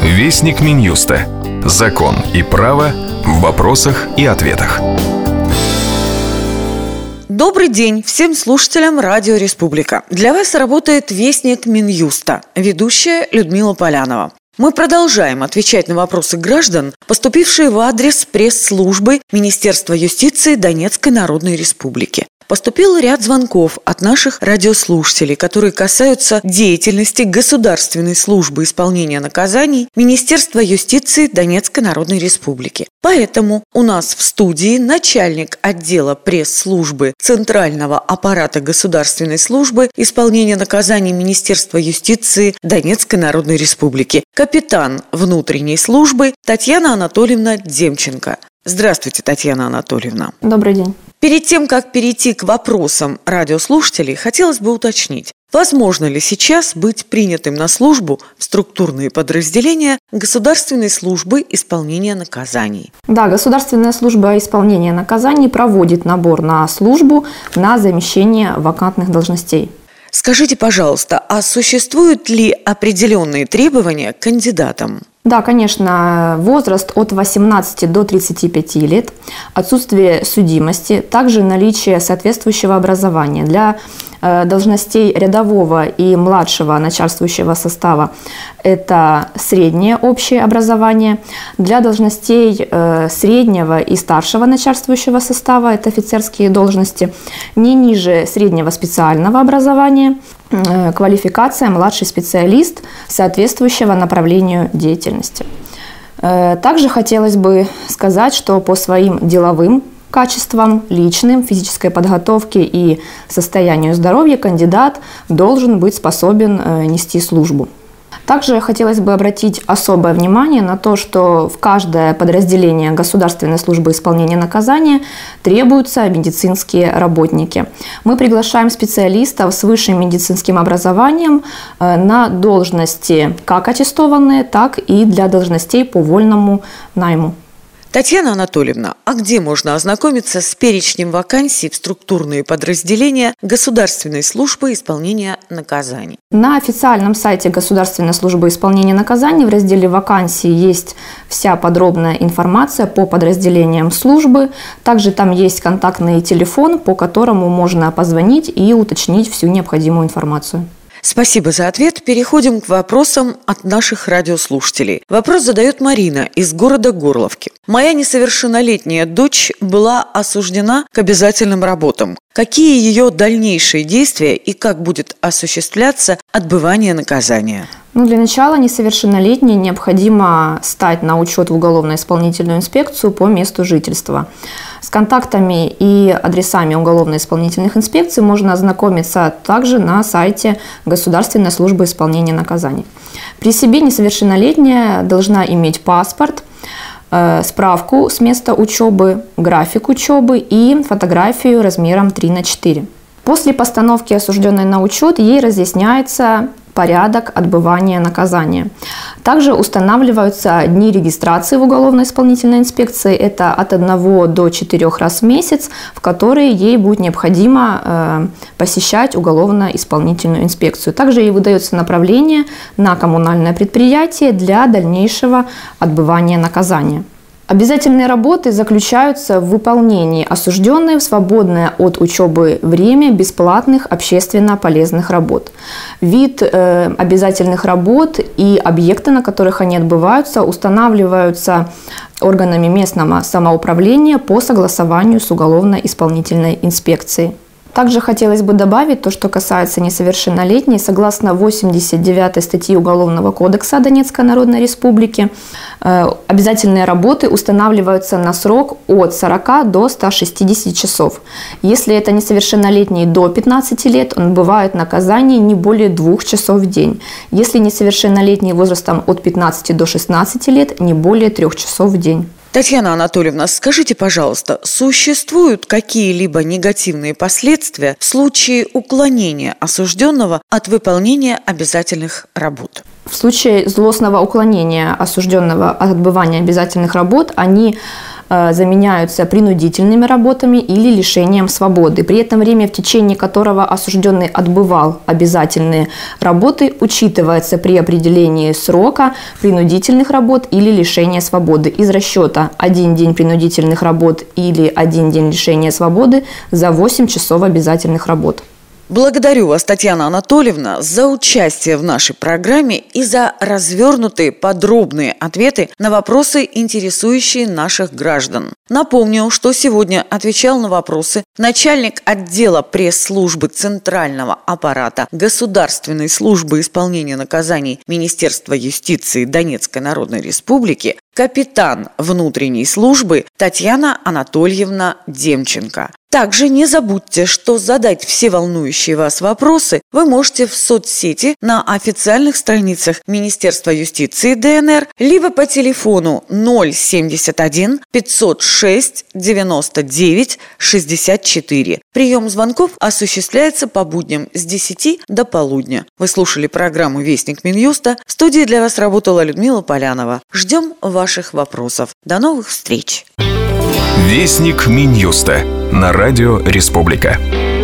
Вестник Минюста. Закон и право в вопросах и ответах. Добрый день всем слушателям Радио Республика. Для вас работает Вестник Минюста, ведущая Людмила Полянова. Мы продолжаем отвечать на вопросы граждан, поступившие в адрес пресс-службы Министерства юстиции Донецкой Народной Республики. Поступил ряд звонков от наших радиослушателей, которые касаются деятельности Государственной службы исполнения наказаний Министерства юстиции Донецкой Народной Республики. Поэтому у нас в студии начальник отдела пресс-службы Центрального аппарата Государственной службы исполнения наказаний Министерства юстиции Донецкой Народной Республики, капитан внутренней службы Татьяна Анатольевна Демченко. Здравствуйте, Татьяна Анатольевна. Добрый день. Перед тем, как перейти к вопросам радиослушателей, хотелось бы уточнить, возможно ли сейчас быть принятым на службу в структурные подразделения Государственной службы исполнения наказаний? Да, Государственная служба исполнения наказаний проводит набор на службу на замещение вакантных должностей. Скажите, пожалуйста, а существуют ли определенные требования к кандидатам? Да, конечно, возраст от 18 до 35 лет, отсутствие судимости, также наличие соответствующего образования. Для должностей рядового и младшего начальствующего состава это среднее общее образование. Для должностей среднего и старшего начальствующего состава, это офицерские должности, не ниже среднего специального образования, квалификация младший специалист соответствующего направлению деятельности. Также хотелось бы сказать, что по своим деловым качествам, личным, физической подготовке и состоянию здоровья кандидат должен быть способен нести службу. Также хотелось бы обратить особое внимание на то, что в каждое подразделение Государственной службы исполнения наказания требуются медицинские работники. Мы приглашаем специалистов с высшим медицинским образованием на должности как аттестованные, так и для должностей по вольному найму. Татьяна Анатольевна, а где можно ознакомиться с перечнем вакансий в структурные подразделения Государственной службы исполнения наказаний? На официальном сайте Государственной службы исполнения наказаний в разделе «Вакансии» есть вся подробная информация по подразделениям службы. Также там есть контактный телефон, по которому можно позвонить и уточнить всю необходимую информацию. Спасибо за ответ. Переходим к вопросам от наших радиослушателей. Вопрос задает Марина из города Горловки. Моя несовершеннолетняя дочь была осуждена к обязательным работам. Какие ее дальнейшие действия и как будет осуществляться отбывание наказания? Для начала несовершеннолетней необходимо стать на учет в уголовно-исполнительную инспекцию по месту жительства. С контактами и адресами уголовно-исполнительных инспекций можно ознакомиться также на сайте Государственной службы исполнения наказаний. При себе несовершеннолетняя должна иметь паспорт, справку с места учебы, график учебы и фотографию размером 3х4. После постановки осужденной на учет ей разъясняется порядок отбывания наказания. Также устанавливаются дни регистрации в уголовно-исполнительной инспекции. Это от 1 до 4 раз в месяц, в которые ей будет необходимо посещать уголовно-исполнительную инспекцию. Также ей выдается направление на коммунальное предприятие для дальнейшего отбывания наказания. Обязательные работы заключаются в выполнении осужденной в свободное от учебы время бесплатных общественно полезных работ. Вид обязательных работ и объекты, на которых они отбываются, устанавливаются органами местного самоуправления по согласованию с уголовно-исполнительной инспекцией. Также хотелось бы добавить то, что касается несовершеннолетней. Согласно 89 статьи Уголовного кодекса Донецкой Народной Республики, обязательные работы устанавливаются на срок от 40 до 160 часов. Если это несовершеннолетний до 15 лет, он отбывает наказание не более 2 часов в день. Если несовершеннолетний возрастом от 15 до 16 лет, не более 3 часов в день. Татьяна Анатольевна, скажите, пожалуйста, существуют какие-либо негативные последствия в случае уклонения осужденного от выполнения обязательных работ? В случае злостного уклонения осужденного от отбывания обязательных работ они заменяются принудительными работами или лишением свободы. При этом время, в течение которого осужденный отбывал обязательные работы, учитывается при определении срока принудительных работ или лишения свободы из расчета 1 день принудительных работ или 1 день лишения свободы за 8 часов обязательных работ. Благодарю вас, Татьяна Анатольевна, за участие в нашей программе и за развернутые подробные ответы на вопросы, интересующие наших граждан. Напомню, что сегодня отвечал на вопросы начальник отдела пресс-службы Центрального аппарата Государственной службы исполнения наказаний Министерства юстиции Донецкой Народной Республики, капитан внутренней службы Татьяна Анатольевна Демченко. Также не забудьте, что задать все волнующие вас вопросы вы можете в соцсети на официальных страницах Министерства юстиции ДНР, либо по телефону 071 506 99 64. Прием звонков осуществляется по будням с 10 до полудня. Вы слушали программу «Вестник Минюста». В студии для вас работала Людмила Полянова. Ждем ваших вопросов. До новых встреч! Вестник Минюста на радио «Республика».